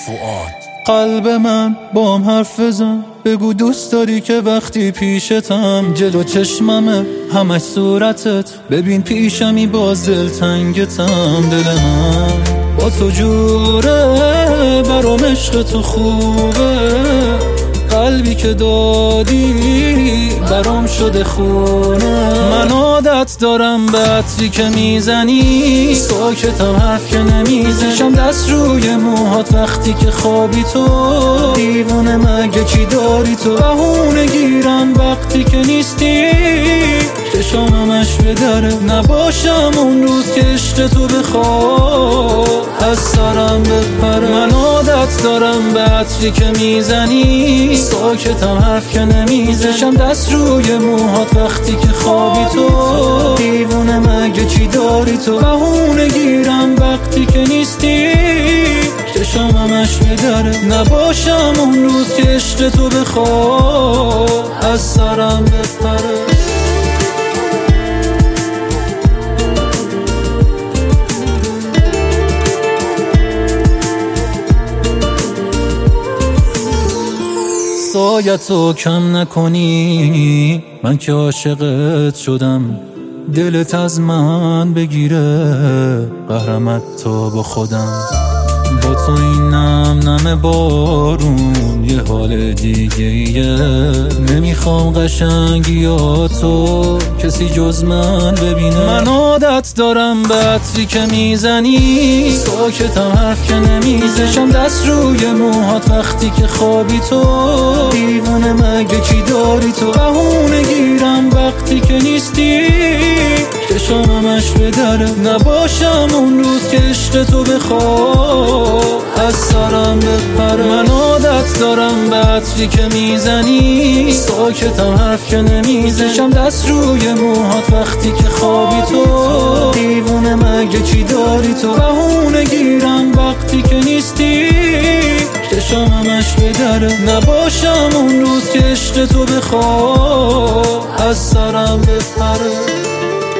فؤاد. قلب من با هم حرف بزن، بگو دوست داری که وقتی پیشتم جلو چشممه همش صورتت، ببین پیشمی باز دلتنگتم. دل من با تو جوره، برام عشق تو خوبه، قلبی که دادی برام شده خونه. من عادت دارم به عطری که میزنی، ساکتم حرف که نمیزنی، شم دست روی موهات وقتی که خوابی تو، دیوونه مگه چی داری تو، بهونه گیرم وقتی که نیستی، چشام همش به دره، نباشم اون روز که عشق تو بخواد از سرم بپره. من عادت دارم به عطری که میزنی، ساکتم حرف که نمیزنی، شم دست روی موهات وقتی که خوابی تو، دیوونه مگه چی داری تو، بهونه گیرم وقتی که نیستی، چشام همش به دره، نباشم اون روز که عشق تو بخواد از سرم بپره. سایتو کم نکنی، من که عاشقت شدم، دلت از من بگیره قهرمت تو با خودم. با تو این نم بارون یه حال دیگه ایه، نمیخوام قشنگیاتو کسی جز من ببینه. من عادت دارم به عطری که میزنی، ساکتم حرف که نمیزنی، شم دست روی موهات وقتی که خوابی تو، دیوونه مگه چی داری تو، بهونه گیرم وقتی که نیستی، چشام همش به دره، نباشم اون روز که عشق تو بخواد از سرم بپره. من عادت دارم به عطری که میزنی، ساکتم حرف که نمیزنی، شم دست روی موهات وقتی که خوابی تو، دیوونه مگه چی داری تو، بهونه گیرم وقتی که نیستی، چشام همش به دره، نباشم اون روز که عشق تو بخواد از سرم بپره.